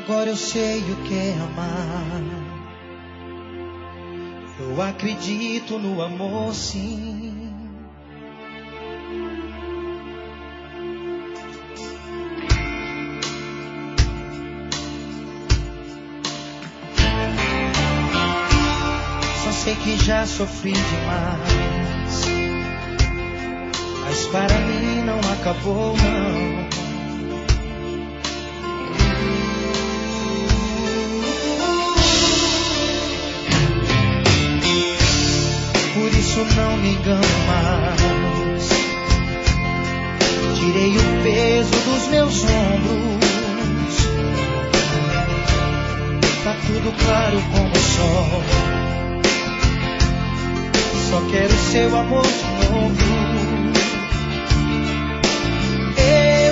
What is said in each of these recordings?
Agora eu sei o que é amar. Eu acredito no amor, sim. Só sei que já sofri demais, mas para mim não acabou, não. Não me engano mais. Tirei o peso dos meus ombros. Tá tudo claro como o sol. Só quero seu amor de novo. Eu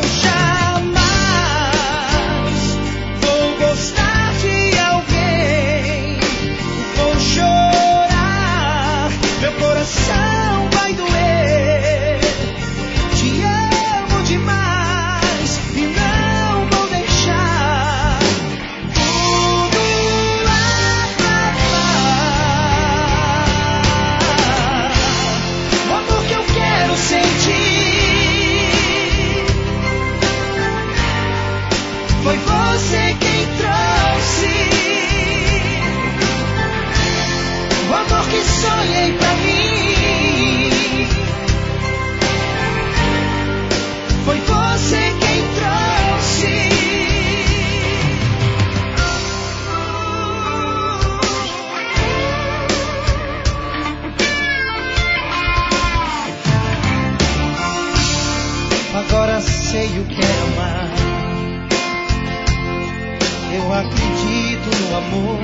jamais vou gostar de alguém. Vou chorar. Meu coração vai doer. Te amo demais e não vou deixar tudo acabar. O amor que eu quero sentir foi você quem trouxe. O amor que sonhei pra mim foi você quem trouxe. Agora sei o que é amar. Eu acredito no amor.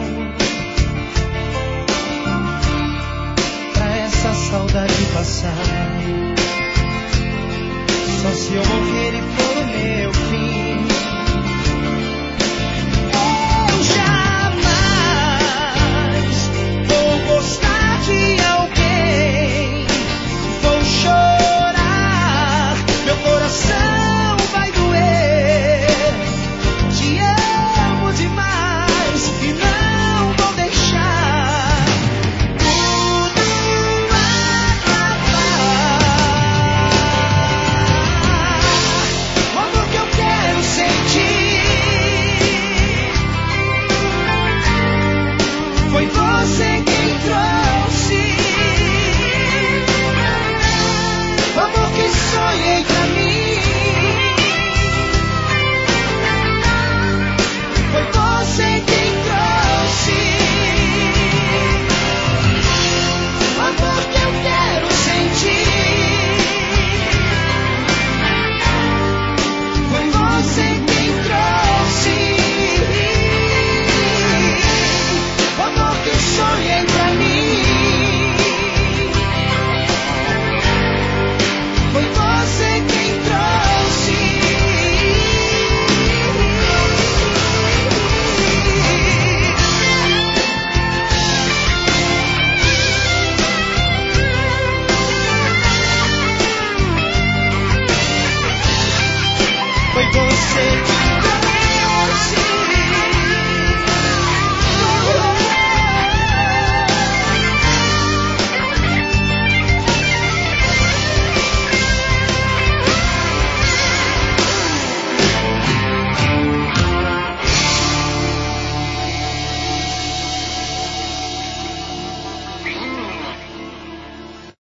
Essa saudade passar, só se eu morrer e for o meu